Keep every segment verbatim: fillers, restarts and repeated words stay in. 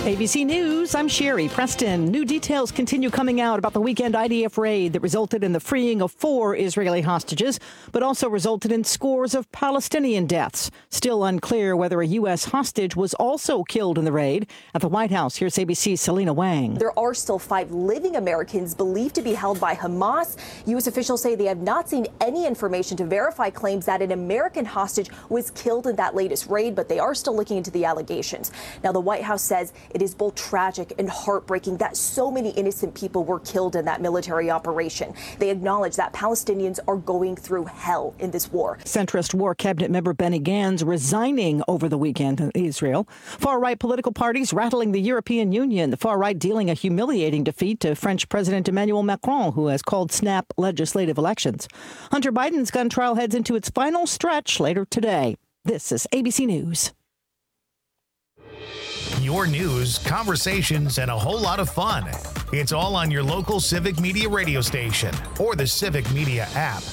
A B C News, I'm Sherry Preston. New details continue coming out about the weekend I D F raid that resulted in the freeing of four Israeli hostages, but also resulted in scores of Palestinian deaths. Still unclear whether a U S hostage was also killed in the raid. At the White House, here's A B C's Selena Wang. There are still five living Americans believed to be held by Hamas. U S officials say they have not seen any information to verify claims that an American hostage was killed in that latest raid, but they are still looking into the allegations. Now, the White House says it is both tragic and heartbreaking that so many innocent people were killed in that military operation. They acknowledge that Palestinians are going through hell in this war. Centrist War Cabinet member Benny Gantz resigning over the weekend in Israel. Far-right political parties rattling the European Union. The far-right dealing a humiliating defeat to French President Emmanuel Macron, who has called snap legislative elections. Hunter Biden's gun trial heads into its final stretch later today. This is A B C News. Your news, conversations, and a whole lot of fun. It's all on your local Civic Media radio station or the Civic Media app.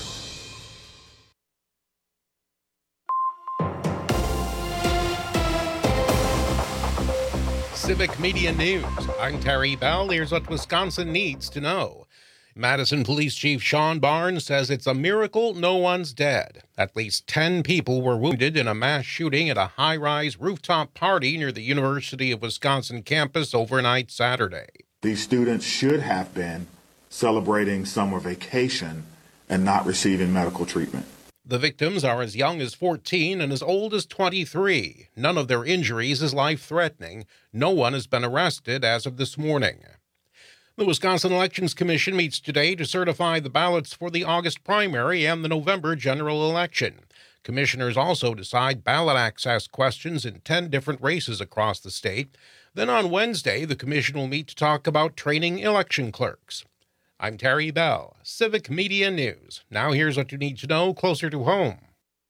Civic Media News. I'm Terry Bell. Here's what Wisconsin needs to know. Madison Police Chief Sean Barnes says it's a miracle no one's dead. At least ten people were wounded in a mass shooting at a high-rise rooftop party near the University of Wisconsin campus overnight Saturday. These students should have been celebrating summer vacation and not receiving medical treatment. The victims are as young as fourteen and as old as twenty-three. None of their injuries is life-threatening. No one has been arrested as of this morning. The Wisconsin Elections Commission meets today to certify the ballots for the August primary and the November general election. Commissioners also decide ballot access questions in ten different races across the state. Then on Wednesday, the commission will meet to talk about training election clerks. I'm Terry Bell, Civic Media News. Now here's what you need to know closer to home.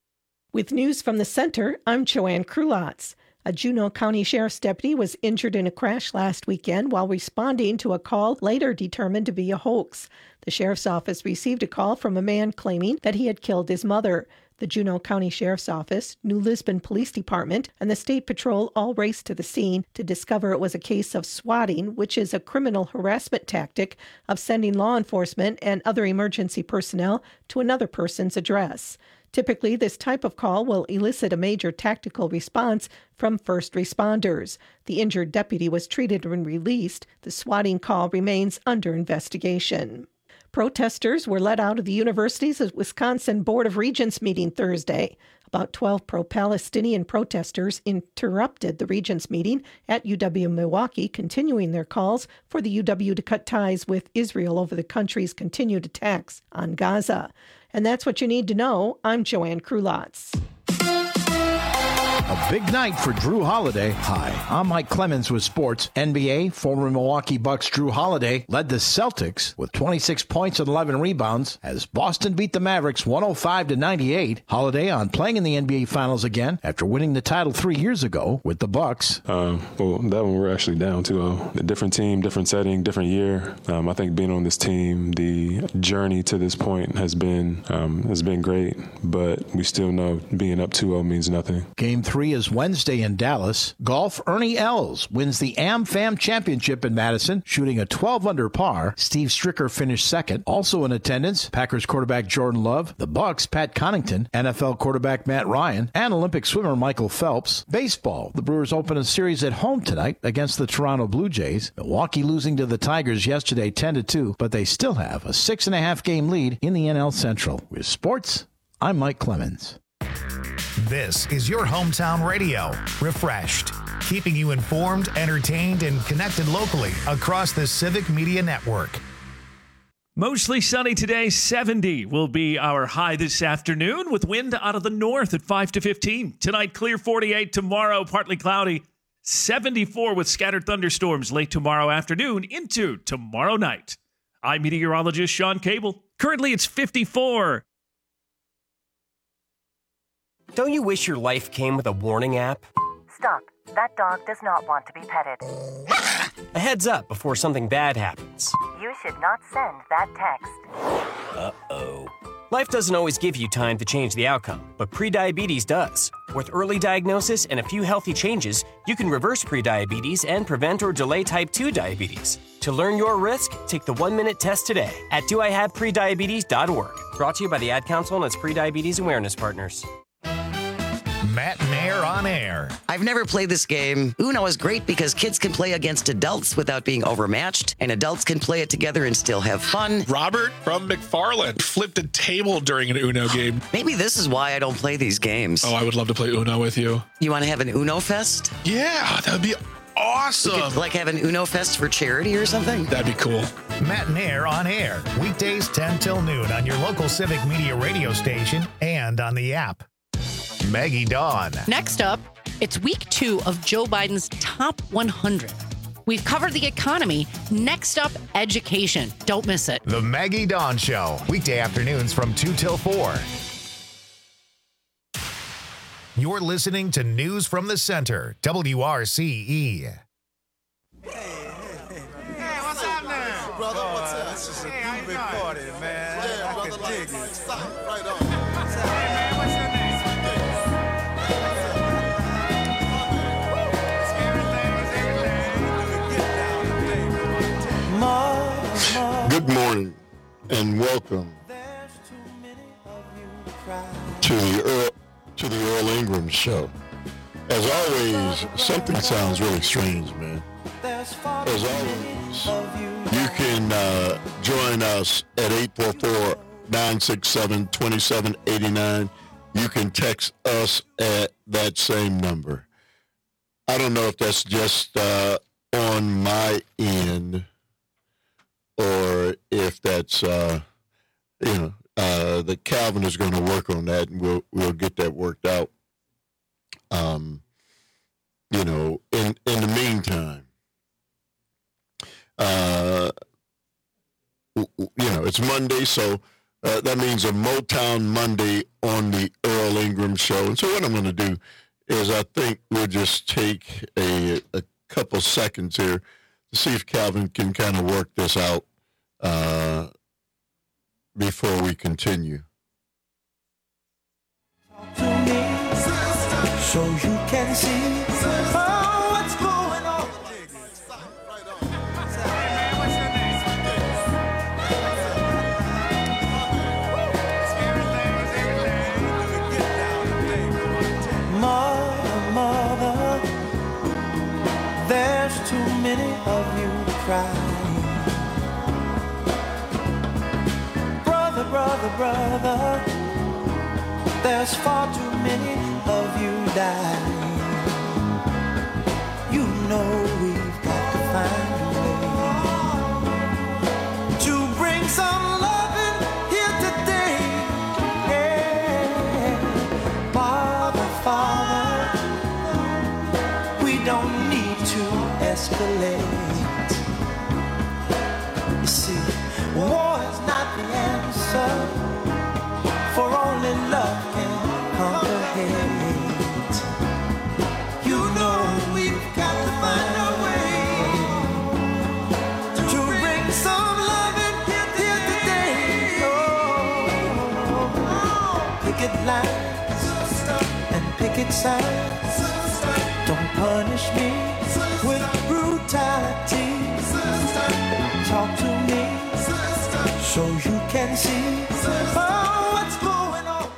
With news from the center, I'm Joanne Krulotz. A Juneau County Sheriff's deputy was injured in a crash last weekend while responding to a call later determined to be a hoax. The sheriff's office received a call from a man claiming that he had killed his mother. The Juneau County Sheriff's Office, New Lisbon Police Department, and the State Patrol all raced to the scene to discover it was a case of swatting, which is a criminal harassment tactic of sending law enforcement and other emergency personnel to another person's address. Typically, this type of call will elicit a major tactical response from first responders. The injured deputy was treated and released. The swatting call remains under investigation. Protesters were let out of the University's Wisconsin Board of Regents meeting Thursday. About twelve pro-Palestinian protesters interrupted the Regents meeting at U W-Milwaukee, continuing their calls for the U W to cut ties with Israel over the country's continued attacks on Gaza. And that's what you need to know. I'm Joanne Krulotz. A big night for Drew Holiday. Hi, I'm Mike Clemens with sports. N B A, former Milwaukee Bucks Drew Holiday led the Celtics with twenty-six points and eleven rebounds as Boston beat the Mavericks one oh five to ninety-eight. Holiday on playing in the N B A Finals again after winning the title three years ago with the Bucks. Um, well, that one we're actually down to uh, a different team, different setting, different year. Um, I think being on this team, the journey to this point has been um, has been great, but we still know being up two oh means nothing. Game three is Wednesday in Dallas. Golf, Ernie Els wins the AmFam Championship in Madison, shooting a twelve under par. Steve Stricker finished second. Also in attendance, Packers quarterback Jordan Love, the Bucks' Pat Connaughton, N F L quarterback Matt Ryan, and Olympic swimmer Michael Phelps. Baseball, the Brewers open a series at home tonight against the Toronto Blue Jays. Milwaukee losing to the Tigers yesterday ten to two, but they still have a six and a half game lead in the N L Central. With sports, I'm Mike Clemens. This is your hometown radio, Refreshed, keeping you informed, entertained, and connected locally across the Civic Media Network. Mostly sunny today, seventy will be our high this afternoon with wind out of the north at five to fifteen. Tonight, clear forty-eight. Tomorrow, partly cloudy, seventy-four with scattered thunderstorms late tomorrow afternoon into tomorrow night. I'm meteorologist Sean Cable. Currently, it's fifty-four. Don't you wish your life came with a warning app? Stop. That dog does not want to be petted. A heads up before something bad happens. You should not send that text. Uh-oh. Life doesn't always give you time to change the outcome, but prediabetes does. With early diagnosis and a few healthy changes, you can reverse prediabetes and prevent or delay type two diabetes. To learn your risk, take the one-minute test today at do I have prediabetes dot org. Brought to you by the Ad Council and its Prediabetes Awareness Partners. Matt and Air on Air. I've never played this game. Uno is great because kids can play against adults without being overmatched, and adults can play it together and still have fun. Robert from McFarland flipped a table during an Uno game. Maybe this is why I don't play these games. Oh, I would love to play Uno with you. You want to have an Uno Fest? Yeah, that would be awesome. We could, like, have an Uno Fest for charity or something? That'd be cool. Matt and Air on Air. Weekdays ten till noon on your local Civic Media radio station and on the app. Maggie Dawn. Next up, it's week two of Joe Biden's top one hundred. We've covered the economy. Next up, education. Don't miss it. The Maggie Dawn Show. Weekday afternoons from two till four. You're listening to News from the Center, W R C E. Hey, what's up now? Brother, what's up? This is a hey, big party, man. Yeah, I brother, can dig like, it. Right on. Hey, man, what's your name? Good morning and welcome to the Earl, to the Earl Ingram Show. As always, something sounds really strange, man. As always, you can uh, join us at eight four four, nine six seven, two seven eight nine. You can text us at that same number. I don't know if that's just uh, on my end, or if that's, uh, you know, uh, that Calvin is going to work on that, and we'll we'll get that worked out. Um, you know, in in the meantime, uh, you know, it's Monday, so uh, that means a Motown Monday on the Earl Ingram Show. And so what I'm going to do is I think we'll just take a a couple seconds here to see if Calvin can kind of work this out uh, before we continue. So you can see oh, what's going on. Mother, mother, there's too many of you crying. Brother, brother, brother, there's far too many of you dying. You know we've got to find a way to bring some loving here today. Yeah. Father, Father, we don't need to escalate. You see, war is not the answer, for only love can conquer hate. You know we've got to find a way to bring some love in here today. Oh, oh, picket lines and picket signs. Don't punish me with brutality. Talk to me so you can see oh, what's going on.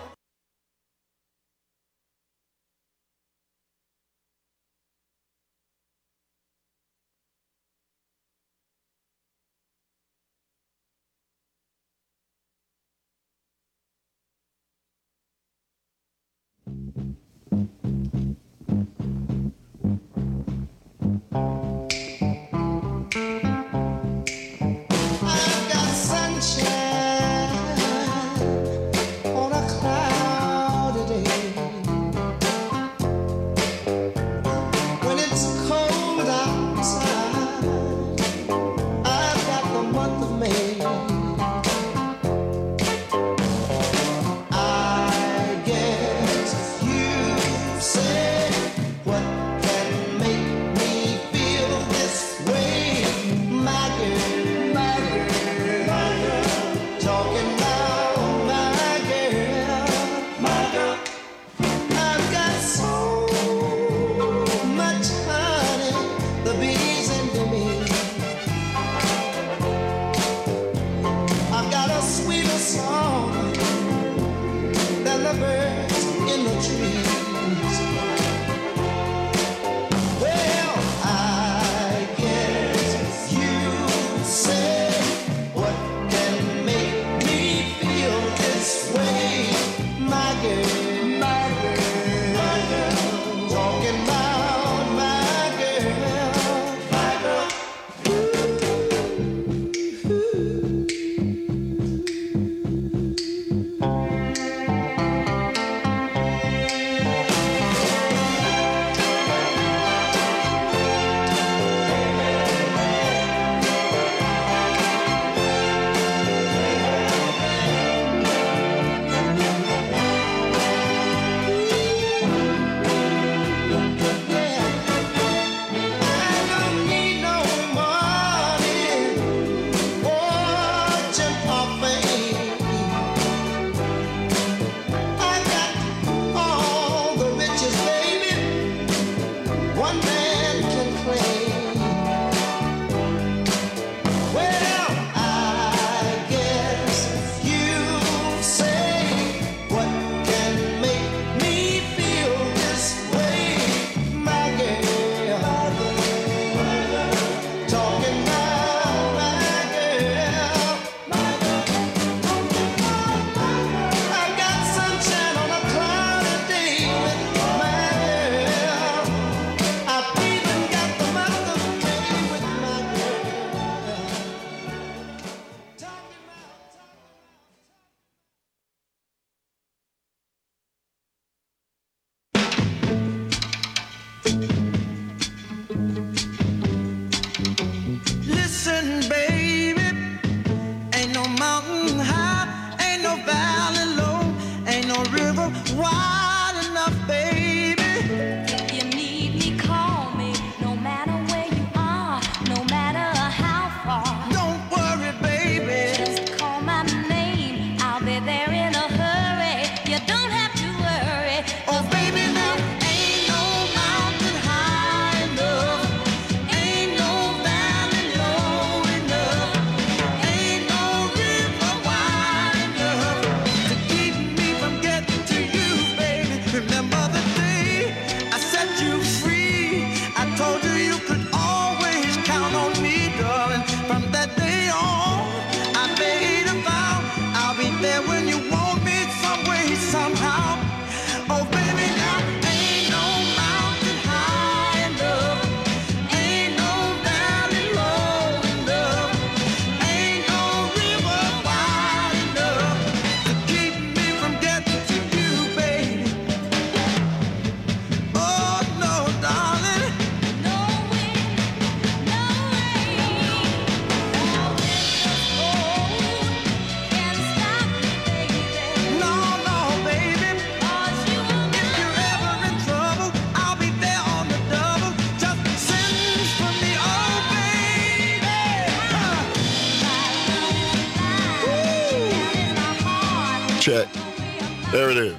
check. There it is.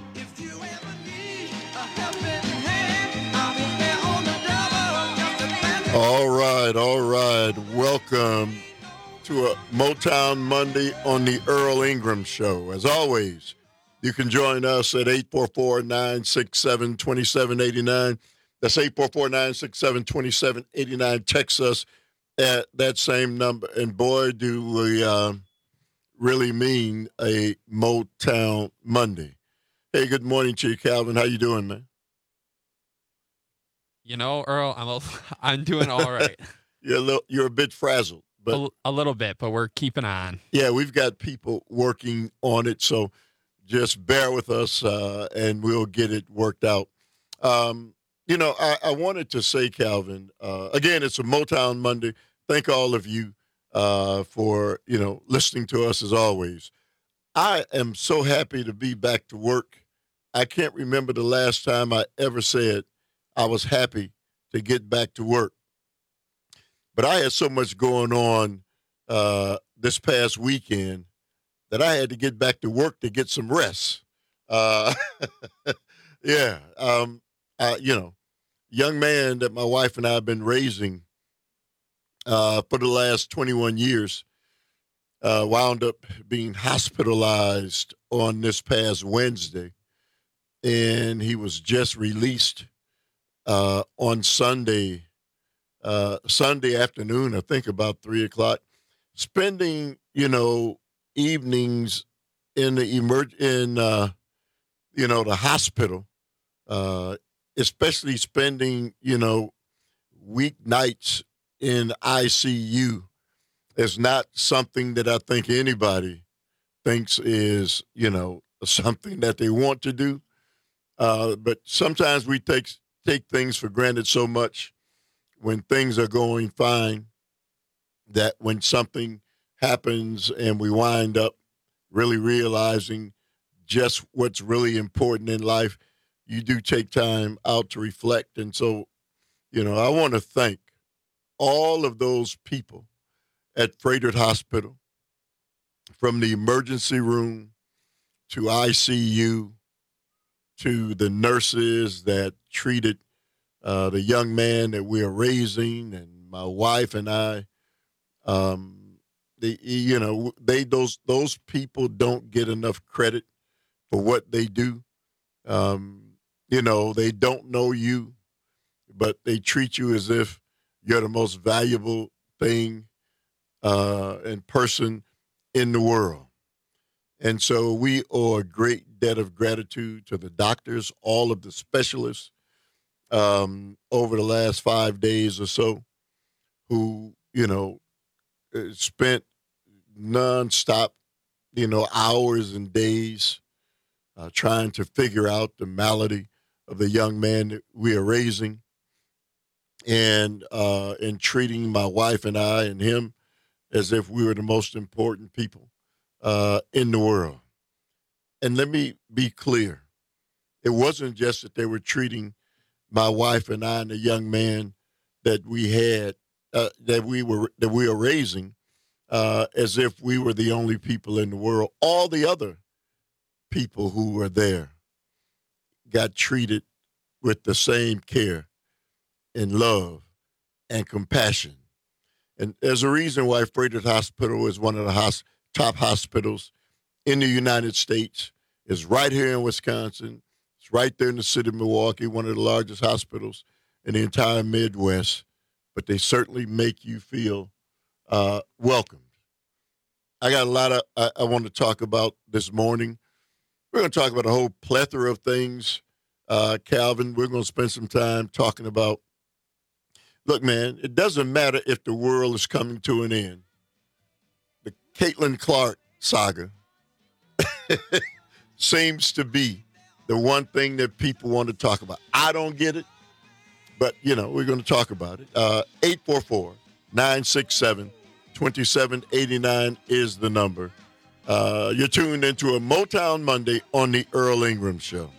All right, all right. Welcome to a Motown Monday on the Earl Ingram Show. As always, you can join us at eight four four, nine six seven, two seven eight nine. That's eight four four, nine six seven, two seven eight nine. Text us at that same number. And boy, do we uh, really mean a Motown Monday. Hey, good morning to you, Calvin. How you doing, man? You know, Earl, I'm a, I'm doing all right. You're a little, you're a bit frazzled, but a, a little bit, but we're keeping on. Yeah, we've got people working on it, so just bear with us, uh, and we'll get it worked out. Um, you know, I, I wanted to say, Calvin, uh, again, it's a Motown Monday. Thank all of you uh, for, you know, listening to us as always. I am so happy to be back to work. I can't remember the last time I ever said I was happy to get back to work. But I had so much going on uh, this past weekend that I had to get back to work to get some rest. Uh, yeah. Um, I, you know, young man that my wife and I have been raising uh, for the last twenty-one years uh, wound up being hospitalized on this past Wednesday. And he was just released uh, on Sunday, uh, Sunday afternoon, I think about three o'clock, spending, you know, evenings in the emerg in uh, you know, the hospital, uh, especially spending, you know, weeknights in I C U is not something that I think anybody thinks is, you know, something that they want to do. Uh, but sometimes we take take things for granted so much when things are going fine that when something happens and we wind up really realizing just what's really important in life, you do take time out to reflect. And so, you know, I want to thank all of those people at Frederick Hospital, from the emergency room to I C U, to the nurses that treated uh, the young man that we are raising, and my wife and I. Um, they, you know, they those those people don't get enough credit for what they do. Um, you know, they don't know you, but they treat you as if you're the most valuable thing uh, and person in the world. And so we owe a great debt of gratitude to the doctors, all of the specialists um, over the last five days or so who, you know, spent nonstop, you know, hours and days uh, trying to figure out the malady of the young man that we are raising, and uh, and treating my wife and I and him as if we were the most important people uh, in the world. And let me be clear. It wasn't just that they were treating my wife and I and the young man that we had, uh, that we were, that we are raising uh, as if we were the only people in the world. All the other people who were there got treated with the same care and love and compassion. And there's a reason why Frederick Hospital is one of the hos- top hospitals in the United States. It's right here in Wisconsin. It's right there in the city of Milwaukee, one of the largest hospitals in the entire Midwest. But they certainly make you feel uh, welcomed. I got a lot of I, I want to talk about this morning. We're going to talk about a whole plethora of things. Uh, Calvin, we're going to spend some time talking about, look, man, it doesn't matter if the world is coming to an end. The Caitlin Clark saga seems to be the one thing that people want to talk about. I don't get it, but, you know, we're going to talk about it. Uh, eight four four, nine six seven, two seven eight nine is the number. Uh, you're tuned into a Motown Monday on the Earl Ingram Show.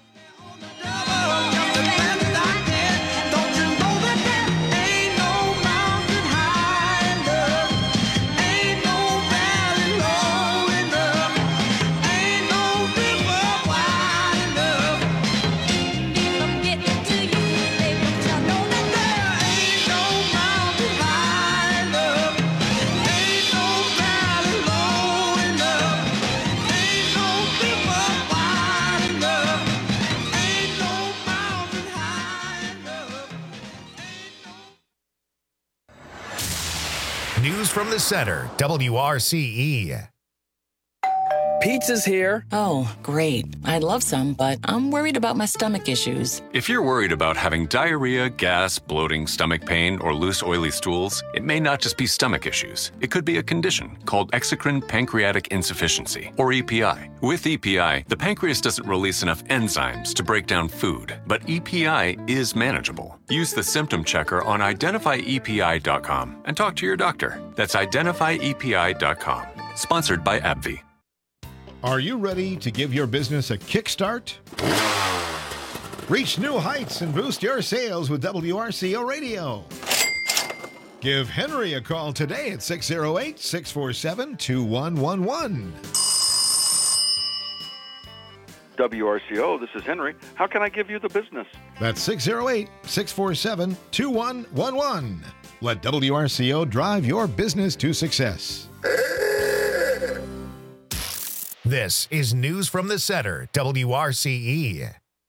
News from the Center, W R C E. Pizza's here. Oh, great. I'd love some, but I'm worried about my stomach issues. If you're worried about having diarrhea, gas, bloating, stomach pain, or loose, oily stools, it may not just be stomach issues. It could be a condition called exocrine pancreatic insufficiency, or E P I. With E P I, the pancreas doesn't release enough enzymes to break down food, but E P I is manageable. Use the symptom checker on identify E P I dot com and talk to your doctor. That's identify E P I dot com. Sponsored by AbbVie. Are you ready to give your business a kickstart? Reach new heights and boost your sales with W R C O Radio. Give Henry a call today at six oh eight, six four seven, two one one one. W R C O, this is Henry. How can I give you the business? That's six oh eight, six four seven, two one one one. Let W R C O drive your business to success. This is News from the Center, W R C E.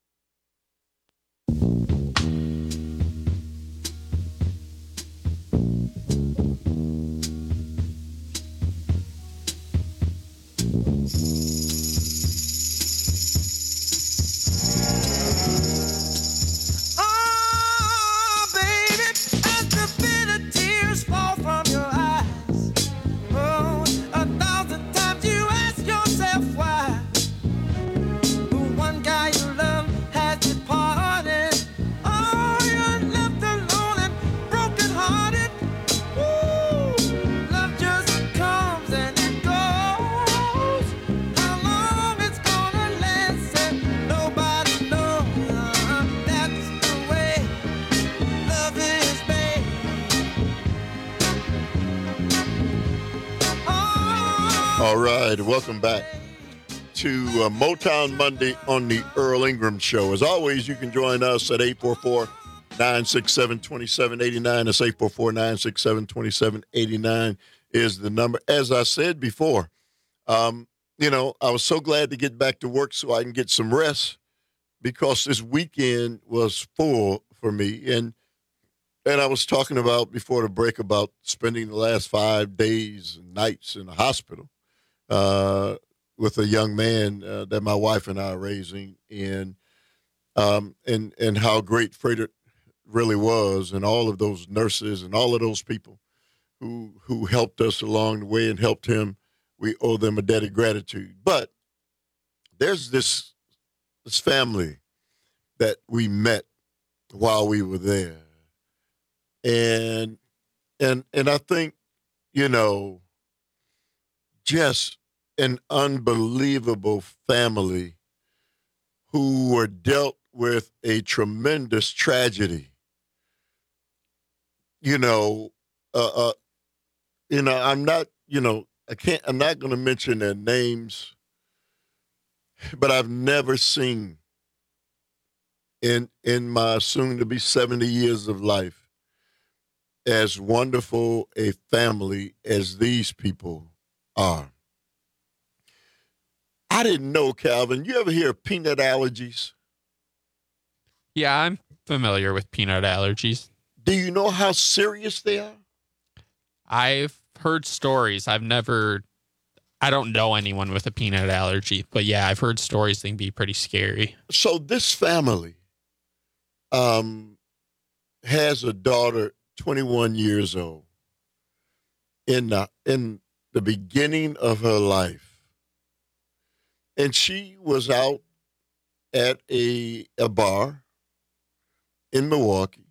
All right, welcome back to uh, Motown Monday on the Earl Ingram Show. As always, you can join us at eight four four, nine six seven, two seven eight nine. That's eight four four, nine six seven, two seven eight nine is the number. As I said before, um, you know, I was so glad to get back to work so I can get some rest because this weekend was full for me. And and I was talking about before the break about spending the last five days and nights in the hospital. Uh, with a young man uh, that my wife and I are raising, and um, and and how great Frederick really was, and all of those nurses and all of those people who who helped us along the way and helped him. We owe them a debt of gratitude. But there's this this family that we met while we were there, and and and I think, you know, just an unbelievable family who were dealt with a tremendous tragedy. You know, uh, uh, you know, I'm not, you know, I can't, I'm not going to mention their names, but I've never seen in in my soon-to-be seventy years of life as wonderful a family as these people are. I didn't know, Calvin. You ever hear of peanut allergies? Yeah, I'm familiar with peanut allergies. Do you know how serious they are? I've heard stories. I've never, I don't know anyone with a peanut allergy, but yeah, I've heard stories. They can be pretty scary. So this family um, has a daughter, twenty-one years old, in the, in the beginning of her life. And she was out at a, a bar in Milwaukee,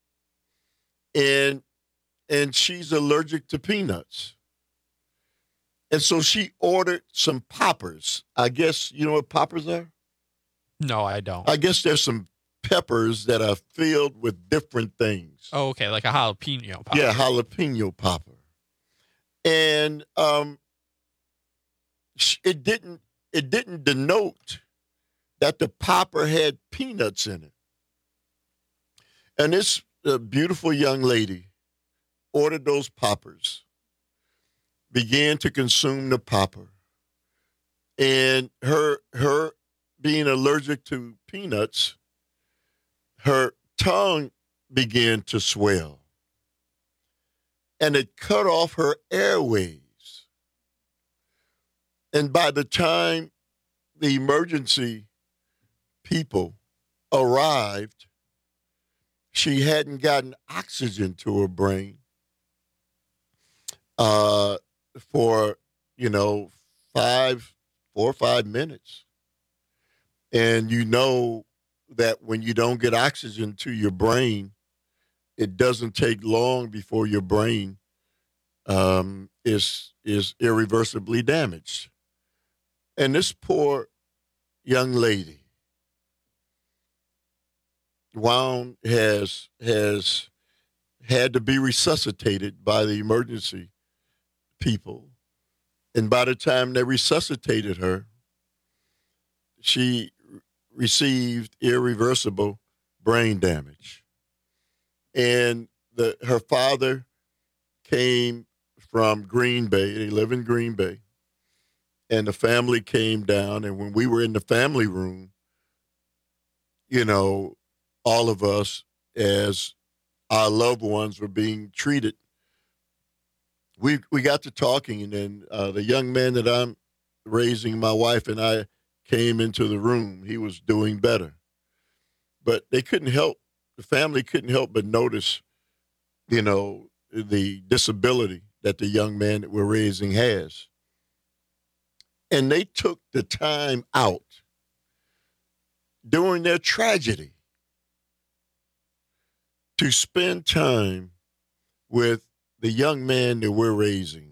and and she's allergic to peanuts. And so she ordered some poppers. I guess, you know what poppers are? No, I don't. I guess there's some peppers that are filled with different things. Oh, okay, like a jalapeno popper. Yeah, jalapeno popper. And um, it didn't it didn't denote that the popper had peanuts in it. And this uh, beautiful young lady ordered those poppers, began to consume the popper, and her her being allergic to peanuts, her tongue began to swell. and it cut off her airways. And by the time the emergency people arrived, she hadn't gotten oxygen to her brain uh, for, you know, five, four or five minutes. And you know that when you don't get oxygen to your brain, it doesn't take long before your brain um, is is irreversibly damaged. And this poor young lady, Wound has has had to be resuscitated by the emergency people. And by the time they resuscitated her, she received irreversible brain damage. And the her father came from Green Bay. They live in Green Bay. And the family came down. And when we were in the family room, you know, all of us, as our loved ones were being treated, we we got to talking. And then uh, the young man that I'm raising, my wife and I, came into the room. He was doing better. But they couldn't help, the family couldn't help but notice, you know, the disability that the young man that we're raising has. And they took the time out during their tragedy to spend time with the young man that we're raising,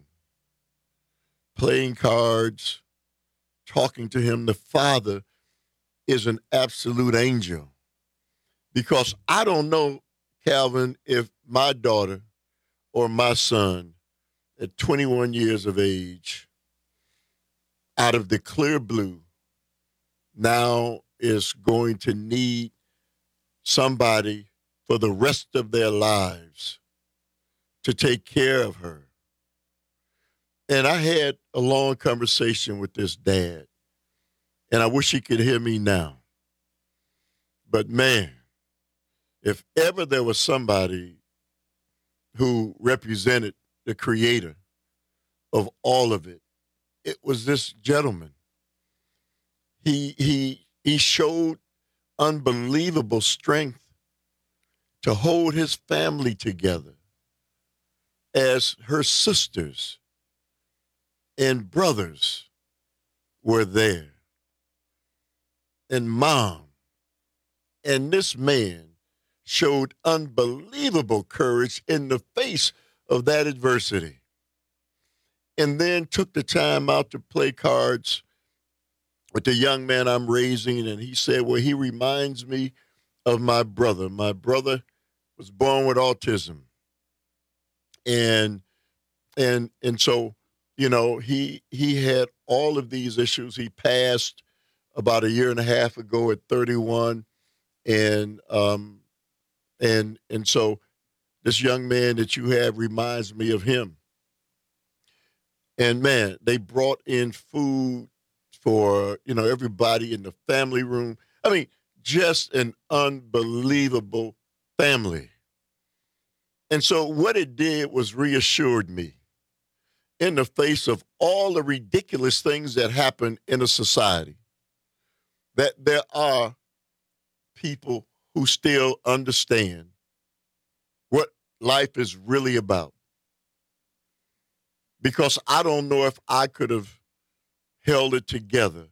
playing cards, talking to him. The father is an absolute angel, because I don't know, Calvin, if my daughter or my son at twenty-one years of age, out of the clear blue, now is going to need somebody for the rest of their lives to take care of her. And I had a long conversation with this dad, and I wish he could hear me now. But man, if ever there was somebody who represented the creator of all of it, it was this gentleman. He he he showed unbelievable strength to hold his family together as her sisters and brothers were there, and mom. And this man showed unbelievable courage in the face of that adversity, and then took the time out to play cards with the young man I'm raising. And he said, well, he reminds me of my brother. My brother was born with autism. And and and so, you know, he he had all of these issues. He passed about a year and a half ago at thirty-one. And um and and so this young man that you have reminds me of him. And man, they brought in food for, you know, everybody in the family room. I mean, just an unbelievable family. And so what it did was reassured me in the face of all the ridiculous things that happen in a society, that there are people who still understand what life is really about. Because I don't know if I could have held it together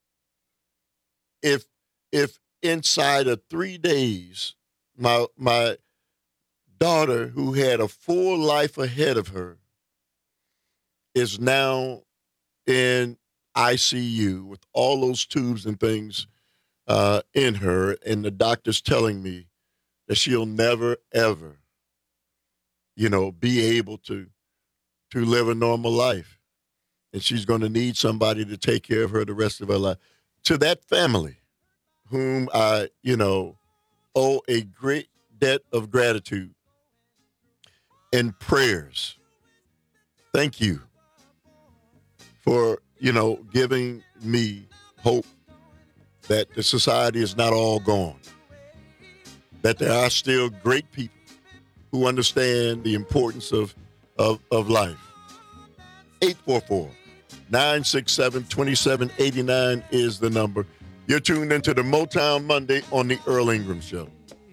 if if inside of three days my my daughter, who had a full life ahead of her, is now in I C U with all those tubes and things uh, in her, and the doctor's telling me that she'll never, ever, you know, be able to to live a normal life. And she's going to need somebody to take care of her the rest of her life. To that family, whom I, you know, owe a great debt of gratitude and prayers. Thank you for, you know, giving me hope that the society is not all gone, that there are still great people who understand the importance of of, of life. eight four four, nine six seven, two seven eight nine is the number. You're tuned into the Motown Monday on the Earl Ingram Show.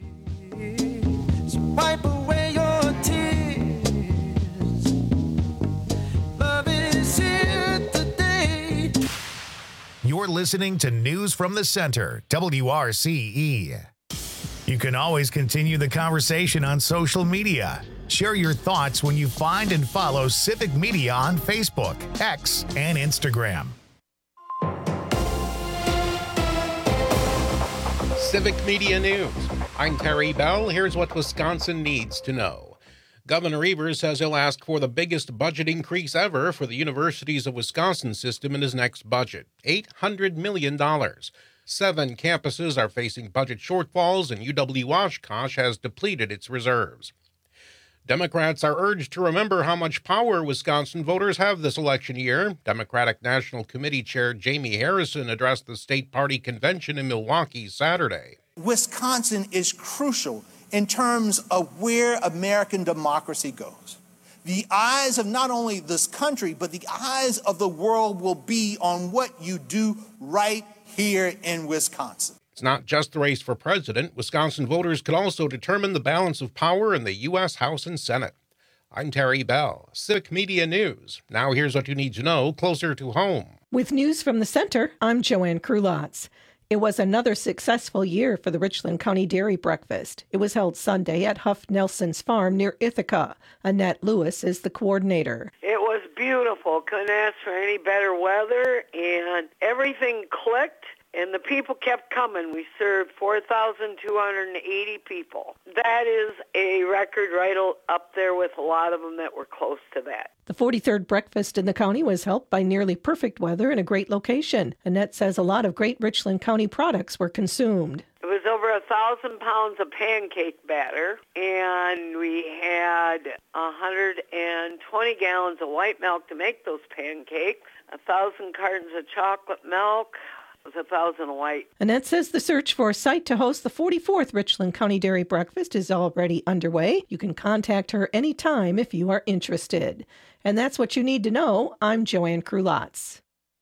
Wipe away your tears. Love is here today. You're listening to News from the Center, W R C E. You can always continue the conversation on social media. Share your thoughts when you find and follow Civic Media on Facebook, X, and Instagram. Civic Media News. I'm Terry Bell. Here's what Wisconsin needs to know. Governor Evers says he'll ask for the biggest budget increase ever for the Universities of Wisconsin system in his next budget, eight hundred million dollars. Seven campuses are facing budget shortfalls, and U W-Oshkosh has depleted its reserves. Democrats are urged to remember how much power Wisconsin voters have this election year. Democratic National Committee Chair Jamie Harrison addressed the state party convention in Milwaukee Saturday. Wisconsin is crucial in terms of where American democracy goes. The eyes of not only this country, but the eyes of the world will be on what you do right here in Wisconsin. It's not just the race for president. Wisconsin voters could also determine the balance of power in the U S House and Senate. I'm Terry Bell, Civic Media News. Now here's what you need to know closer to home. With news from the center, I'm Joanne Krulotz. It was another successful year for the Richland County Dairy Breakfast. It was held Sunday at Huff Nelson's farm near Ithaca. Annette Lewis is the coordinator. It was beautiful. Couldn't ask for any better weather, and everything clicked. And the people kept coming. We served four thousand two hundred eighty people. That is a record right up there with a lot of them that were close to that. The forty-third breakfast in the county was helped by nearly perfect weather and a great location. Annette says a lot of great Richland County products were consumed. It was over a thousand pounds of pancake batter, and we had one hundred twenty gallons of white milk to make those pancakes, a thousand cartons of chocolate milk, was a thousand white. Annette says the search for a site to host the forty-fourth Richland County Dairy Breakfast is already underway. You can contact her anytime if you are interested. And that's what you need to know. I'm Joanne Krulotz.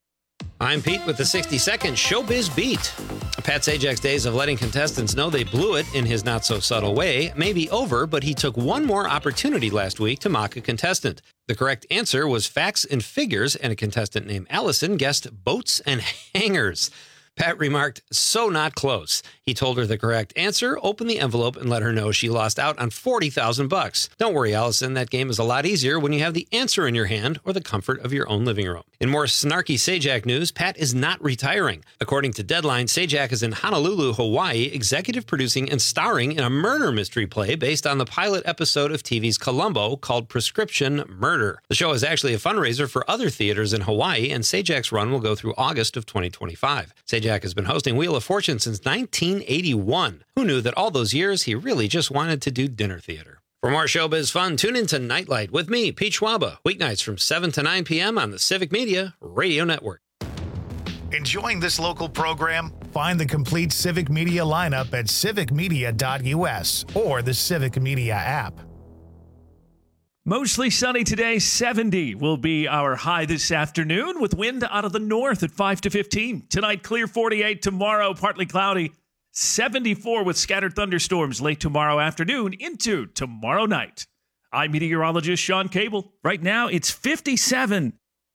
I'm Pete with the sixty second Showbiz Beat. Pat Sajak's days of letting contestants know they blew it in his not-so-subtle way may be over, but he took one more opportunity last week to mock a contestant. The correct answer was facts and figures, and a contestant named Allison guessed boats and hangers. Pat remarked, "So not close." He told her the correct answer, opened the envelope, and let her know she lost out on forty thousand bucks. Don't worry, Allison, that game is a lot easier when you have the answer in your hand or the comfort of your own living room. In more snarky Sajak news, Pat is not retiring. According to Deadline, Sajak is in Honolulu, Hawaii, executive producing and starring in a murder mystery play based on the pilot episode of T V's Columbo called Prescription Murder. The show is actually a fundraiser for other theaters in Hawaii, and Sajak's run will go through August of twenty twenty-five. Sajak has been hosting Wheel of Fortune since nineteen eighty-one. Who knew that all those years he really just wanted to do dinner theater? For more showbiz fun, tune in to Nightlight with me, Pete Schwaba, weeknights from seven to nine p.m. on the Civic Media Radio Network. Enjoying this local program? Find the complete Civic Media lineup at civic media dot u s or the Civic Media app. Mostly sunny today, seventy will be our high this afternoon with wind out of the north at five to fifteen. Tonight, clear forty-eight. Tomorrow, partly cloudy, seventy-four with scattered thunderstorms late tomorrow afternoon into tomorrow night. I'm meteorologist Sean Cable. Right now, it's fifty-seven.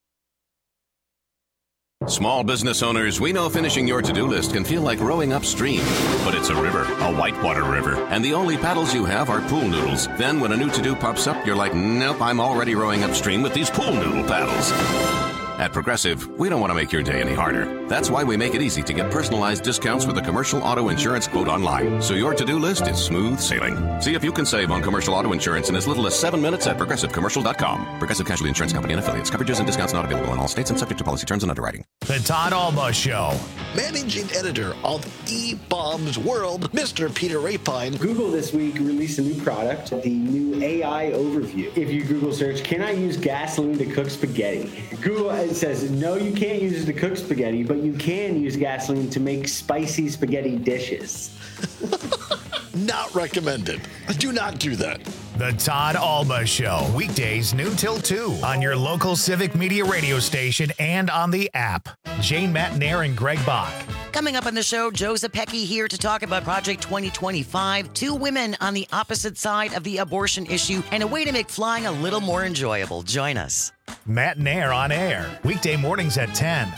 Small business owners, we know finishing your to-do list can feel like rowing upstream. But it's a river, a whitewater river, and the only paddles you have are pool noodles. Then when a new to-do pops up, you're like, nope, I'm already rowing upstream with these pool noodle paddles. At Progressive, we don't want to make your day any harder. That's why we make it easy to get personalized discounts with a commercial auto insurance quote online, so your to-do list is smooth sailing. See if you can save on commercial auto insurance in as little as seven minutes at progressive commercial dot com. Progressive Casualty Insurance Company and Affiliates. Coverages and discounts not available in all states and subject to policy terms and underwriting. The Todd Alma Show. Managing editor of eBaum's World, Mister Peter Rapine. Google this week released a new product, the new A I Overview. If you Google search, can I use gasoline to cook spaghetti? Google it says, no, you can't use it to cook spaghetti, but you can use gasoline to make spicy spaghetti dishes. Not recommended. Do not do that. The Todd Alba Show, weekdays noon till two on your local Civic Media radio station and on the app. Jane Matnair and Greg Bach. Coming up on the show, Joe Zepecki here to talk about Project twenty twenty-five, two women on the opposite side of the abortion issue, and a way to make flying a little more enjoyable. Join us. Matnair on air, weekday mornings at ten.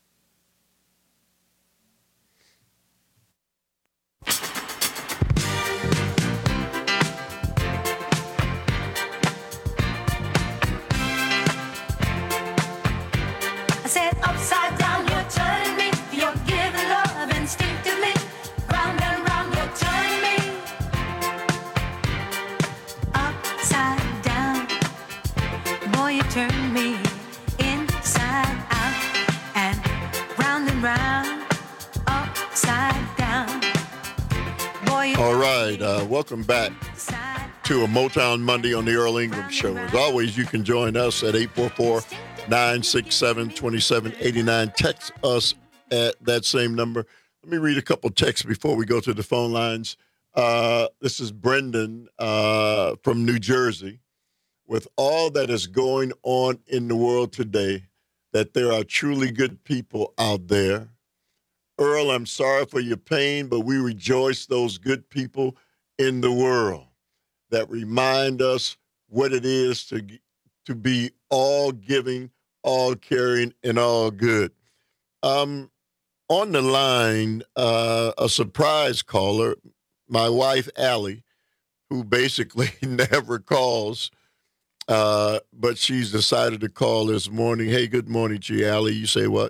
I said upside down, you're turning me. You're giving love instinctively. Round and round, you're turning me. Upside down, boy, you turn me inside out and round and round, upside down. Boy, you All right, uh, welcome back to a Motown Monday on the Earl Ingram Show. As always, you can join us at eight four four, nine six seven, two seven eight nine. Text us at that same number. Let me read a couple texts before we go to the phone lines. Uh, this is Brendan uh, from New Jersey. With all that is going on in the world today, that there are truly good people out there. Earl, I'm sorry for your pain, but we rejoice those good people in the world that remind us what it is to to be all giving, all caring, and all good. Um, on the line, uh, a surprise caller, my wife, Allie, who basically never calls, uh, but she's decided to call this morning. Hey, good morning to you, Allie. You say what?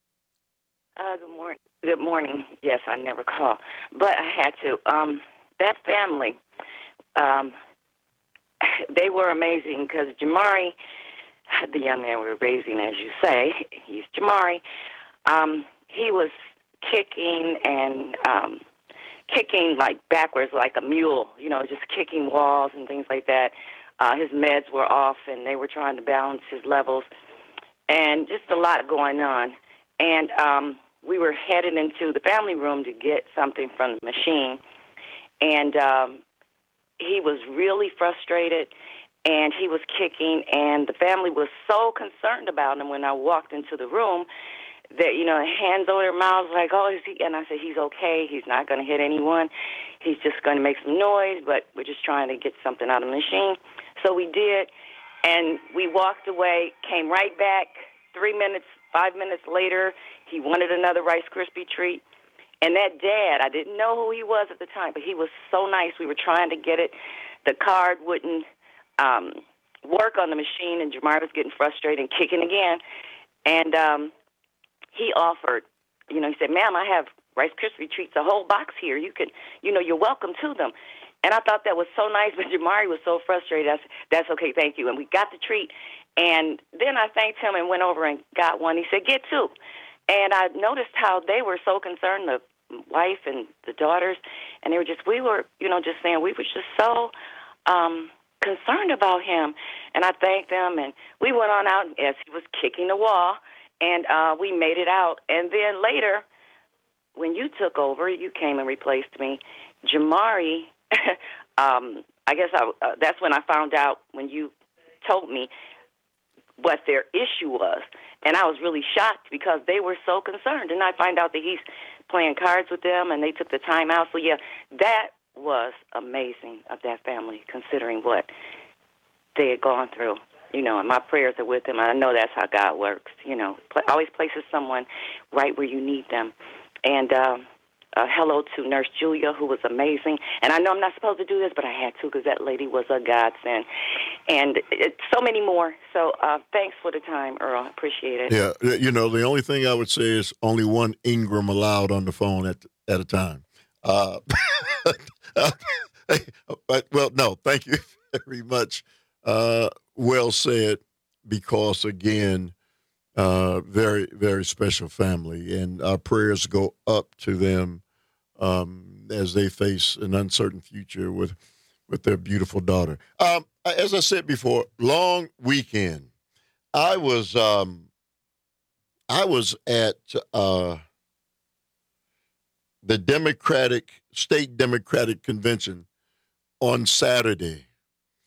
Uh, good morning. Good morning. Yes, I never call, but I had to. Um, that family, um, they were amazing because Jamari, the young man we were raising, as you say, he's Jamari. Um, he was kicking and um, kicking like backwards, like a mule. You know, just kicking walls and things like that. Uh, his meds were off, and they were trying to balance his levels, and just a lot going on. And um, we were headed into the family room to get something from the machine, and um, he was really frustrated, and he was kicking, and the family was so concerned about him when I walked into the room that, you know, hands over their mouths like, oh, is he? And I said, he's okay. He's not going to hit anyone. He's just going to make some noise, but we're just trying to get something out of the machine. So we did, and we walked away, came right back. Three minutes, five minutes later, he wanted another Rice Krispie treat. And that dad, I didn't know who he was at the time, but he was so nice. We were trying to get it. The card wouldn't um, work on the machine, and Jamar was getting frustrated and kicking again. And um, he offered, you know, he said, ma'am, I have Rice Krispie treats, a whole box here. You can, you know, you're welcome to them. And I thought that was so nice, but Jamari was so frustrated. I said, that's okay, thank you. And we got the treat. And then I thanked him and went over and got one. He said, get two. And I noticed how they were so concerned, the wife and the daughters, and they were just, we were, you know, just saying, we were just so um, concerned about him. And I thanked them, and we went on out as he was kicking the wall, and uh, we made it out. And then later, when you took over, you came and replaced me. Jamari, um, I guess I, uh, that's when I found out, when you told me what their issue was. And I was really shocked because they were so concerned. And I find out that he's playing cards with them, and they took the time out. So, yeah, that was amazing of that family, considering what they had gone through. You know, and my prayers are with them. I know that's how God works. You know, always places someone right where you need them. And um, uh, hello to Nurse Julia, who was amazing. And I know I'm not supposed to do this, but I had to because that lady was a godsend. And it, so many more. So uh, thanks for the time, Earl. Appreciate it. Yeah, you know, the only thing I would say is only one Ingram allowed on the phone at at a time. Uh, but, well, no, thank you very much. Uh, well said, because, again, uh, very, very special family. And our prayers go up to them um, as they face an uncertain future with with their beautiful daughter. Um, as I said before, long weekend. I was um, I was at uh, the Democratic State Democratic Convention on Saturday,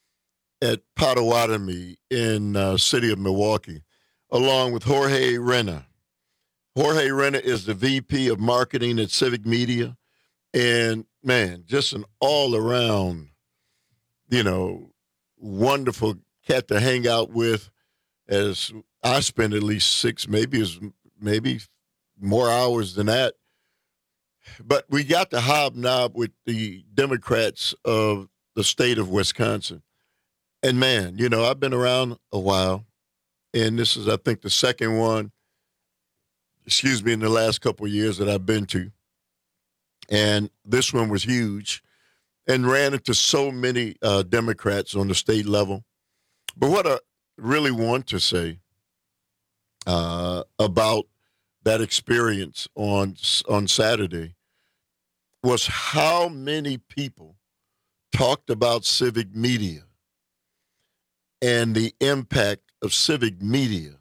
at Potawatomi in uh, city of Milwaukee, along with Jorge Rena. Jorge Rena is the V P of marketing at Civic Media. And, man, just an all-around, you know, wonderful cat to hang out with. As I spend at least six, maybe as maybe more hours than that. But we got to hobnob with the Democrats of the state of Wisconsin. And, man, you know, I've been around a while, and this is, I think, the second one, excuse me, in the last couple of years that I've been to. And this one was huge and ran into so many uh, Democrats on the state level. But what I really want to say uh, about that experience on on Saturday was how many people talked about Civic Media and the impact of Civic Media,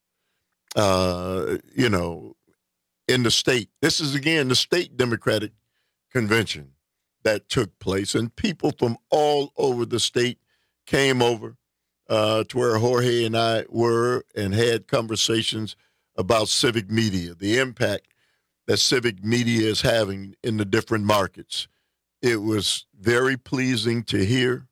uh, you know, in the state. This is, again, the state Democratic convention that took place, and people from all over the state came over uh, to where Jorge and I were and had conversations about Civic Media, the impact that Civic Media is having in the different markets. It was very pleasing to hear,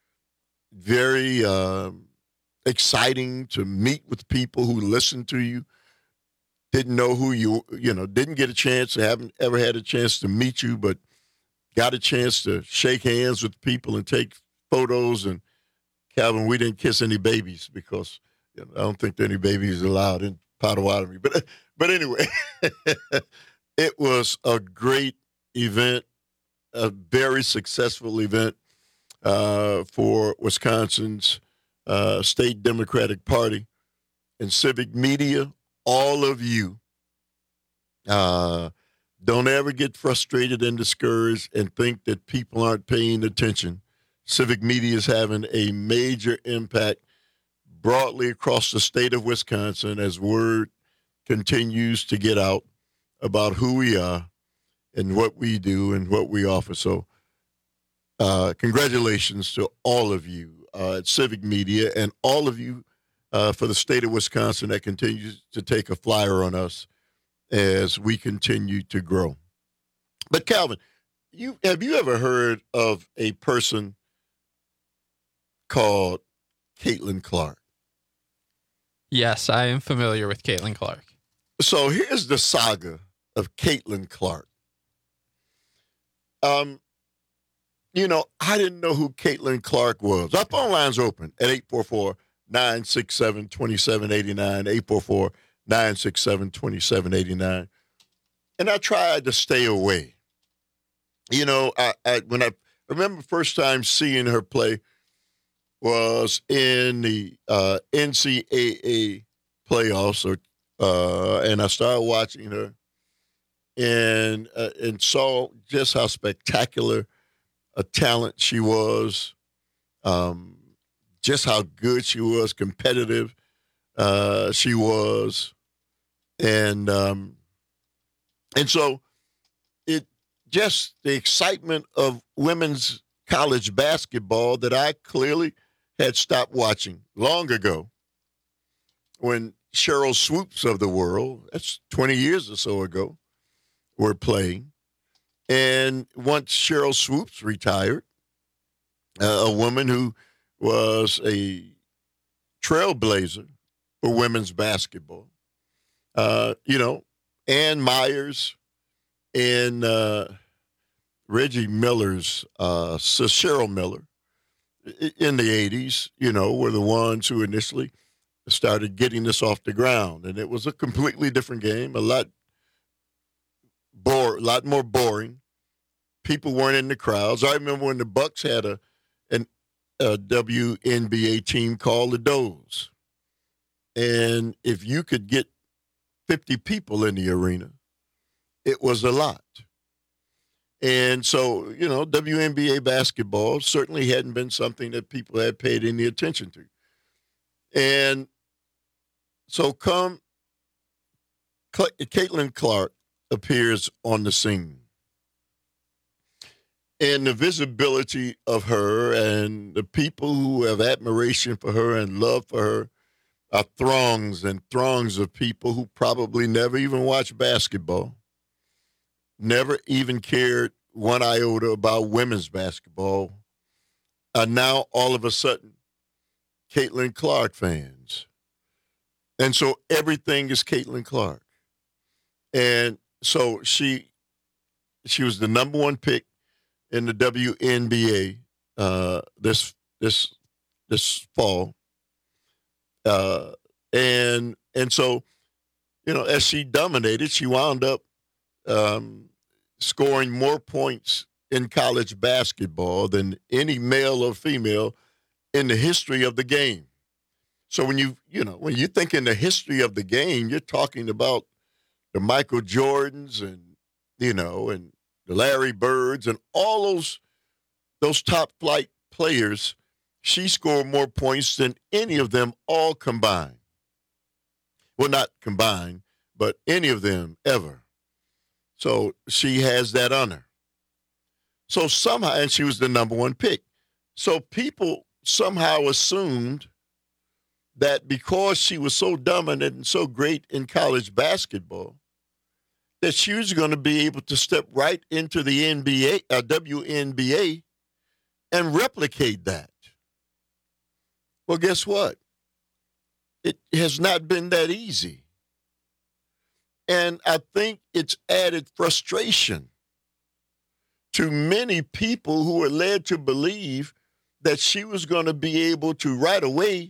very uh, exciting to meet with people who listen to you, didn't know who you, you know, didn't get a chance, haven't ever had a chance to meet you, but got a chance to shake hands with people and take photos. And, Calvin, we didn't kiss any babies because you know, I don't think there are any babies allowed in Potawatomi. But, but anyway, it was a great event, a very successful event uh, for Wisconsin's uh, state Democratic Party and Civic Media. All of you, uh, don't ever get frustrated and discouraged and think that people aren't paying attention. Civic Media is having a major impact broadly across the state of Wisconsin as word continues to get out about who we are and what we do and what we offer. So uh, congratulations to all of you uh, at Civic Media and all of you Uh, for the state of Wisconsin that continues to take a flyer on us as we continue to grow. But Calvin, you have you ever heard of a person called Caitlin Clark? Yes, I am familiar with Caitlin Clark. So here's the saga of Caitlin Clark. Um, you know, I didn't know who Caitlin Clark was. Our phone line's open at eight four four, nine six seven, two seven eight nine, eight four four, nine six seven, two seven eight nine. And I tried to stay away. You know, I, I when I remember first time seeing her play was in the uh, N C double A playoffs, or uh, and I started watching her and uh, and saw just how spectacular a talent she was. Um, just how good she was, competitive uh, she was. And um, and so it just the excitement of women's college basketball that I clearly had stopped watching long ago when Cheryl Swoops of the world, that's twenty years or so ago, were playing. And once Cheryl Swoops retired, uh, a woman who was a trailblazer for women's basketball. Uh, you know, Ann Myers and uh, Reggie Miller's uh, sister, Cheryl Miller, in the eighties, you know, were the ones who initially started getting this off the ground. And it was a completely different game, a lot, bore, a lot more boring. People weren't in the crowds. I remember when the Bucks had a an a W N B A team called the Does. And if you could get fifty people in the arena, it was a lot. And so, you know, W N B A basketball certainly hadn't been something that people had paid any attention to. And so come Caitlin Clark appears on the scene. and the visibility of her and the people who have admiration for her and love for her are throngs and throngs of people who probably never even watched basketball, never even cared one iota about women's basketball, are now all of a sudden Caitlin Clark fans. And so everything is Caitlin Clark. And so she she was the number one pick in the W N B A uh, this this this fall. Uh, and and so, you know, as she dominated, she wound up um, scoring more points in college basketball than any male or female in the history of the game. So when you, you know, when you think in the history of the game, you're talking about the Michael Jordans and, you know, and the Larry Birds and all those those top flight players. She scored more points than any of them all combined. Well, not combined, but any of them ever. So she has that honor. So somehow, and she was the number one pick. So people somehow assumed that because she was so dominant and so great in college basketball, that she was going to be able to step right into the N B A, uh, W N B A, and replicate that. Well, guess what? It has not been that easy. And I think it's added frustration to many people who are led to believe that she was going to be able to right away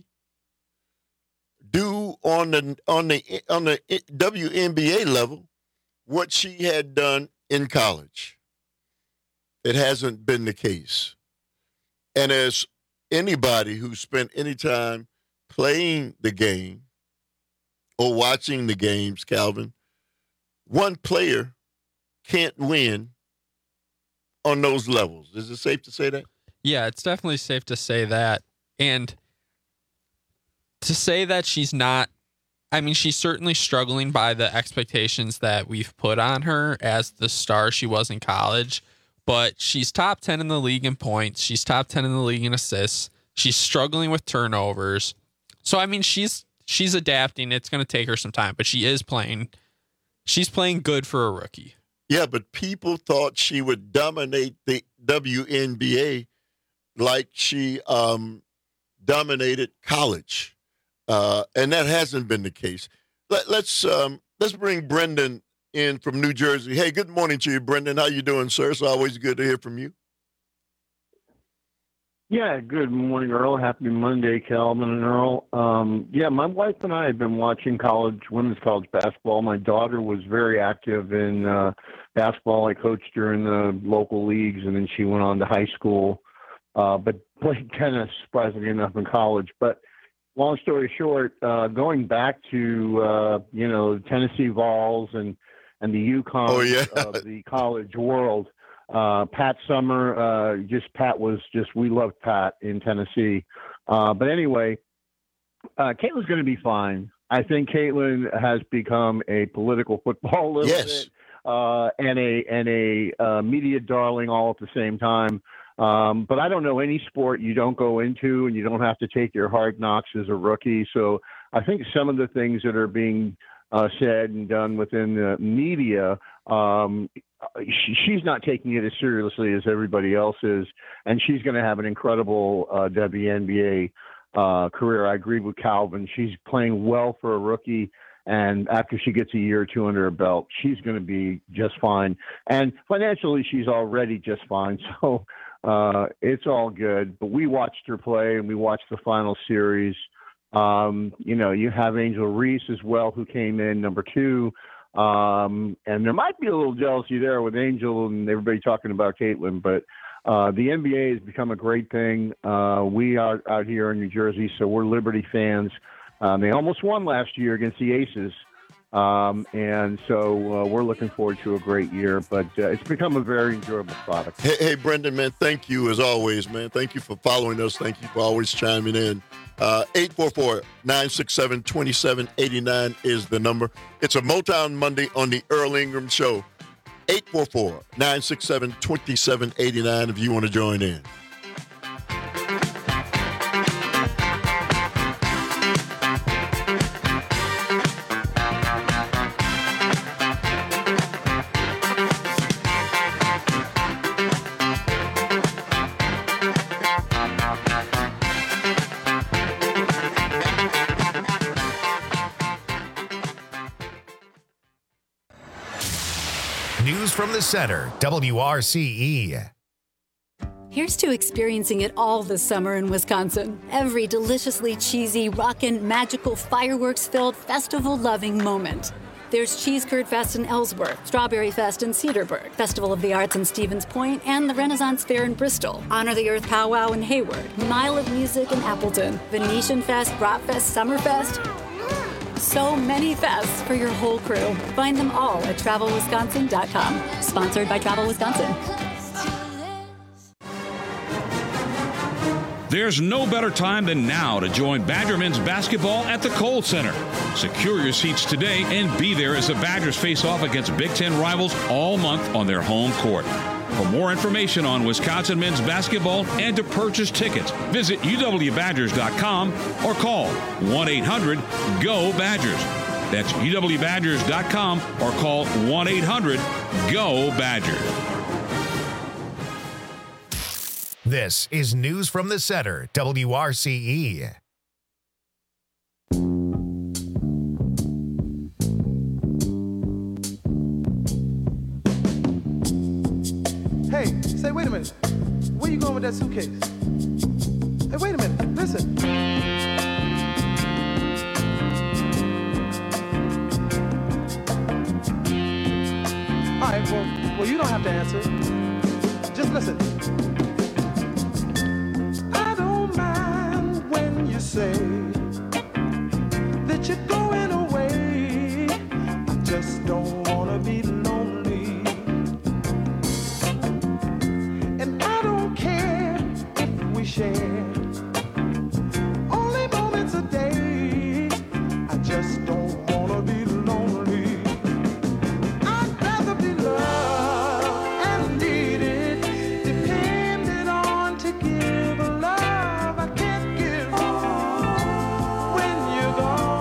do on the on the on the W N B A level what she had done in college. It hasn't been the case. And as anybody who spent any time playing the game or watching the games, Calvin, one player can't win on those levels. Is it safe to say that? Yeah, it's definitely safe to say that. And to say that she's not, I mean, she's certainly struggling by the expectations that we've put on her as the star she was in college, but she's top ten in the league in points. She's top ten in the league in assists. She's struggling with turnovers. So, I mean, she's she's adapting. It's going to take her some time, but she is playing. She's playing good for a rookie. Yeah, but people thought she would dominate the W N B A like she um, dominated college. Uh, and that hasn't been the case. Let, let's um, let's bring Brendan in from New Jersey. Hey, good morning to you, Brendan. How you doing, sir? It's always good to hear from you. Yeah, good morning, Earl. Happy Monday, Calvin and Earl. Um, yeah, my wife and I have been watching college, women's college basketball. My daughter was very active in uh, basketball. I coached her in the local leagues, and then she went on to high school, uh, but played tennis, surprisingly enough, in college. But long story short, uh, going back to, uh, you know, Tennessee Vols and, and the UConn oh, yeah. of the college world, uh, Pat Summer, uh, just Pat was just, we loved Pat in Tennessee. Uh, but anyway, uh, Caitlin's going to be fine. I think Caitlin has become a political football a little yes. bit, uh, and a, and a uh, media darling all at the same time. Um, but I don't know any sport you don't go into and you don't have to take your hard knocks as a rookie. So I think some of the things that are being uh, said and done within the media, um, she, she's not taking it as seriously as everybody else is. And she's going to have an incredible uh, W N B A uh, career. I agree with Calvin. She's playing well for a rookie. And after she gets a year or two under her belt, she's going to be just fine. And financially, she's already just fine. So, Uh, it's all good, but we watched her play and we watched the final series. Um, you know, you have Angel Reese as well, who came in number two. Um, and there might be a little jealousy there with Angel and everybody talking about Caitlin, but uh, the N B A has become a great thing. Uh, we are out here in New Jersey, so we're Liberty fans. Um, they almost won last year against the Aces. Um, and so uh, we're looking forward to a great year, but uh, it's become a very enjoyable product. Hey, hey, Brendan, man, thank you as always, man. Thank you for following us. Thank you for always chiming in. Uh, eight four four, nine six seven, two seven eight nine is the number. It's a Motown Monday on the Earl Ingram Show. eight four four, nine six seven, two seven eight nine if you want to join in. News from the center, W R C E. Here's to experiencing it all this summer in Wisconsin. Every deliciously cheesy, rockin', magical, fireworks-filled, festival-loving moment. There's Cheese Curd Fest in Ellsworth, Strawberry Fest in Cedarburg, Festival of the Arts in Stevens Point, and the Renaissance Fair in Bristol, Honor the Earth Powwow in Hayward, Mile of Music in Appleton, Venetian Fest, Brat Fest, Summerfest. So many fests for your whole crew. Find them all at travel wisconsin dot com. Sponsored by Travel Wisconsin. There's no better time than now to join Badger men's basketball at the Kohl Center. Secure your seats today and be there as the Badgers face off against Big Ten rivals all month on their home court. For more information on Wisconsin men's basketball and to purchase tickets, visit U W Badgers dot com or call one eight hundred G O Badgers. That's U W Badgers dot com or call one eight hundred G O Badgers. This is News from the Center, W R C E. Hey, say, wait a minute. Where you going with that suitcase? Hey, wait a minute. Listen. All right, well, well, you don't have to answer. Just listen. I don't mind when you say that you're going away. I just don't want to be lonely. And I don't care if we share only moments a day. I just don't want to be lonely. I'd rather be loved and needed, depended on to give a love I can't give when you're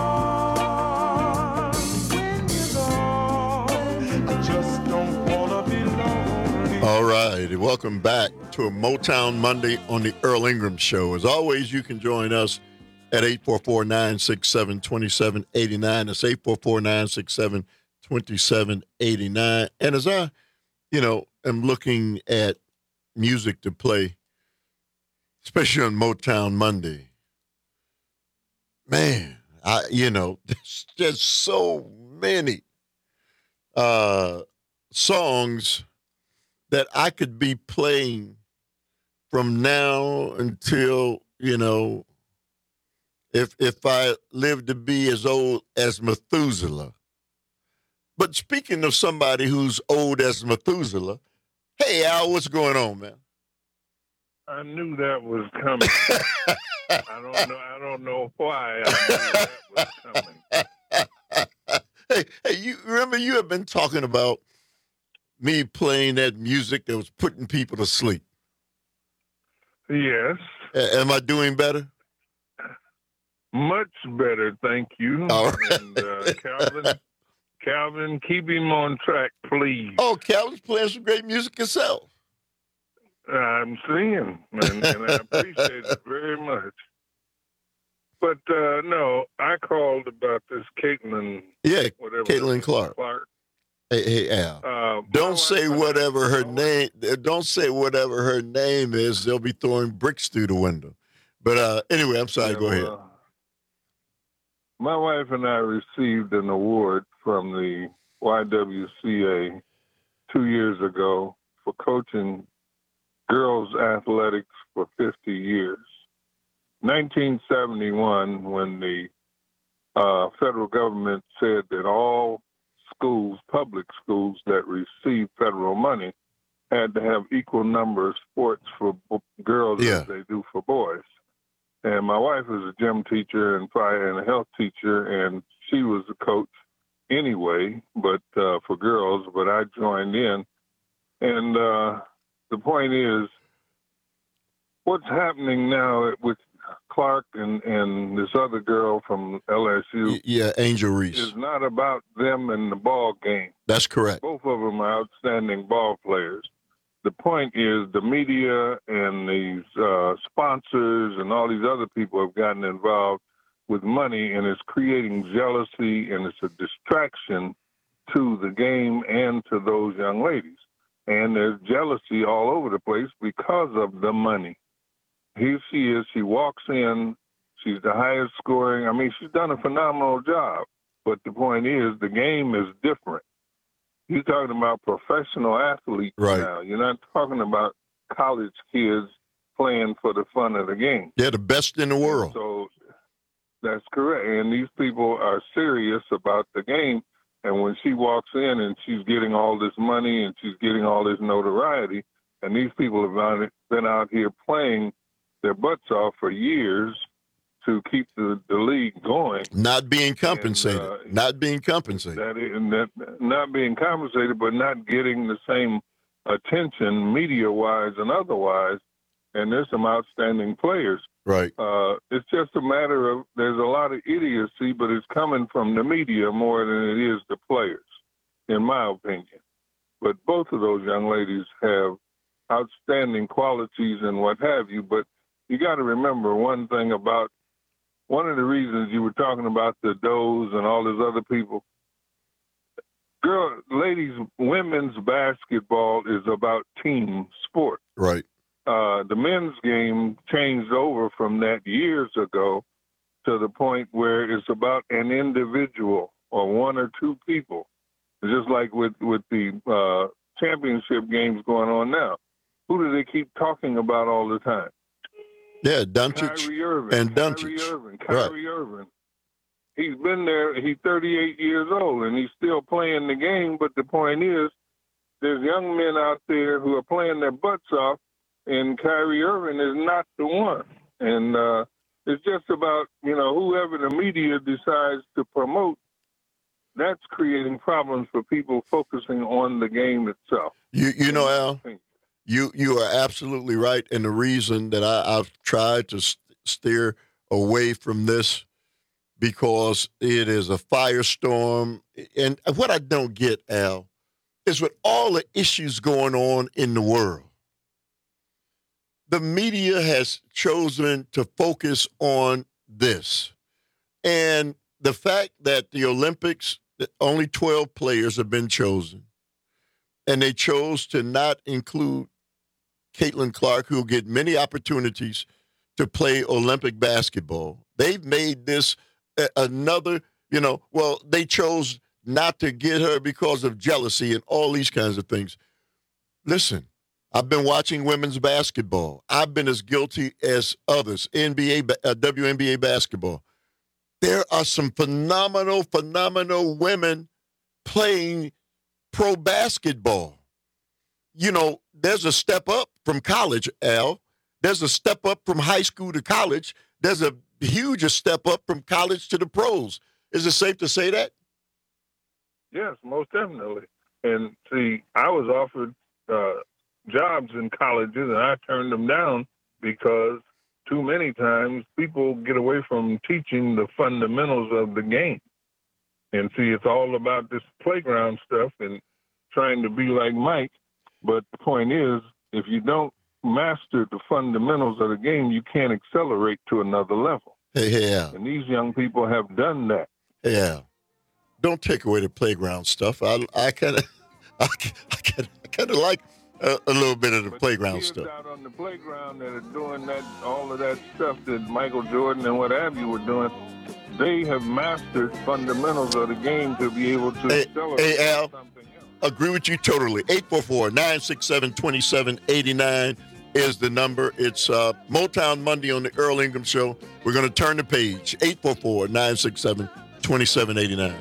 gone. When you're gone, I just don't want to be lonely. All right, welcome back to a Motown Monday on the Earl Ingram Show. As always, you can join us at eight four four, nine six seven, two seven eight nine. That's eight four four, nine six seven, two seven eight nine. And as I, you know, am looking at music to play, especially on Motown Monday, man, I, you know, there's just so many uh, songs that I could be playing from now until, you know, if if I live to be as old as Methuselah. But speaking of somebody who's old as Methuselah, hey, Al, what's going on, man? I knew that was coming. I don't know. I don't know why I knew that was coming. Hey, hey, you remember you have been talking about me playing that music that was putting people to sleep. Yes. A- am I doing better? Much better, thank you. All right. And uh, Calvin, Calvin, keep him on track, please. Oh, Calvin's playing some great music himself. I'm seeing, and, and I appreciate it very much. But uh, no, I called about this Caitlin. Yeah, whatever Caitlin Clark. Clark. Hey, hey, Al. Uh, don't say whatever her name. Don't say whatever her name is. They'll be throwing bricks through the window. But uh, anyway, I'm sorry. Yeah, Go ahead. well, my wife and I received an award from the Y W C A two years ago for coaching girls athletics for fifty years. nineteen seventy-one, when the uh, federal government said that all schools, public schools that receive federal money, had to have equal number of sports for b- girls Yeah. as they do for boys. And my wife is a gym teacher and fire and a health teacher, and she was a coach. anyway, but uh, for girls, but I joined in. And uh, the point is, what's happening now with Clark and, and this other girl from L S U Yeah, Angel Reese. is not about them and the ball game. That's correct. Both of them are outstanding ball players. The point is the media and these uh, sponsors and all these other people have gotten involved with money, and it's creating jealousy, and it's a distraction to the game and to those young ladies. And there's jealousy all over the place because of the money. Here she is. She walks in. She's the highest scoring. I mean, she's done a phenomenal job. But the point is, the game is different. You're talking about professional athletes Right. now. You're not talking about college kids playing for the fun of the game. They're the best in the world. So that's correct. And these people are serious about the game. And when she walks in and she's getting all this money and she's getting all this notoriety, and these people have been out here playing their butts off for years to keep the, the league going. Not being compensated. And, uh, not being compensated. That, is, and that not being compensated, but not getting the same attention media-wise and otherwise. And there's some outstanding players. Right. Uh, it's just a matter of there's a lot of idiocy, but it's coming from the media more than it is the players, in my opinion. But both of those young ladies have outstanding qualities and what have you. But you got to remember one thing about one of the reasons you were talking about the Does and all these other people. Girl, ladies, women's basketball is about team sport. Right. Uh, the men's game changed over from that years ago to the point where it's about an individual or one or two people. Just like with, with the uh, championship games going on now. Who do they keep talking about all the time? Yeah, Doncic Kyrie Irving. and Kyrie Doncic. Irving. Right. Kyrie Irving. He's been there. He's thirty-eight years old, and he's still playing the game. But the point is, there's young men out there who are playing their butts off, and Kyrie Irving is not the one. And uh, it's just about, you know, whoever the media decides to promote, that's creating problems for people focusing on the game itself. You you know, Al, you you are absolutely right. And the reason that I, I've tried to st- steer away from this because it is a firestorm. And what I don't get, Al, is with all the issues going on in the world, the media has chosen to focus on this. And the fact that the Olympics, that only twelve players have been chosen, and they chose to not include Caitlin Clark, who will get many opportunities to play Olympic basketball. They've made this a- another, you know, well, they chose not to get her because of jealousy and all these kinds of things. Listen, I've been watching women's basketball. I've been as guilty as others, N B A, ba- uh, W N B A basketball. There are some phenomenal, phenomenal women playing pro basketball. You know, there's a step up from college, Al. There's a step up from high school to college. There's a huge step up from college to the pros. Is it safe to say that? Yes, most definitely. And see, I was offered uh, jobs in colleges, and I turned them down because too many times people get away from teaching the fundamentals of the game. And see, it's all about this playground stuff and trying to be like Mike. But the point is, if you don't master the fundamentals of the game, you can't accelerate to another level. Hey, hey, Al. And these young people have done that. Hey, Al. Don't take away the playground stuff. I I kind of I kind I kind of like a, a little bit of the But playground kids stuff. out on the playground that are doing that, all of that stuff that Michael Jordan and what have you were doing, they have mastered fundamentals of the game to be able to Hey, accelerate. hey, Al. Agree with you totally. eight four four, nine six seven, two seven eight nine is the number. It's uh, Motown Monday on the Earl Ingram Show. We're going to turn the page. eight four four, nine six seven, two seven eight nine.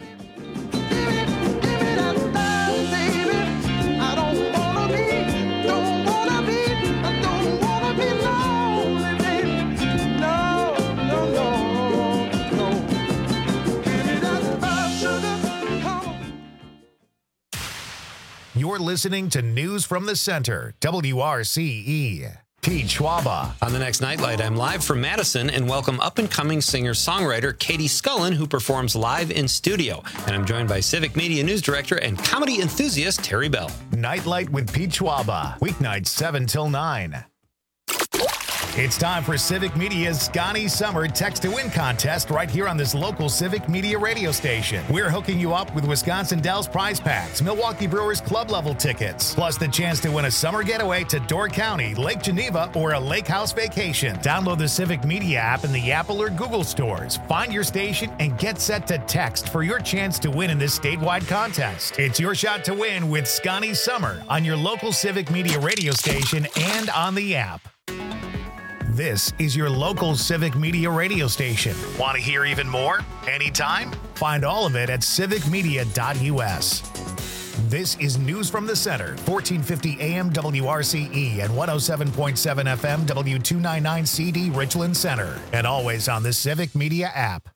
You're listening to News from the Center, W R C E. Pete Schwaba. On the next Nightlight, I'm live from Madison and welcome up-and-coming singer-songwriter Katie Scullen, who performs live in studio. And I'm joined by Civic Media News Director and comedy enthusiast Terry Bell. Nightlight with Pete Schwaba. Weeknights seven till nine. It's time for Civic Media's Scotty Summer Text to Win contest right here on this local Civic Media radio station. We're hooking you up with Wisconsin Dells prize packs, Milwaukee Brewers club level tickets, plus the chance to win a summer getaway to Door County, Lake Geneva, or a lake house vacation. Download the Civic Media app in the Apple or Google stores. Find your station and get set to text for your chance to win in this statewide contest. It's your shot to win with Scotty Summer on your local Civic Media radio station and on the app. This is your local Civic Media radio station. Want to hear even more? Anytime? Find all of it at civic media dot U S. This is News from the Center, fourteen fifty A M W R C E and one oh seven point seven F M W two ninety-nine C D Richland Center, and always on the Civic Media app.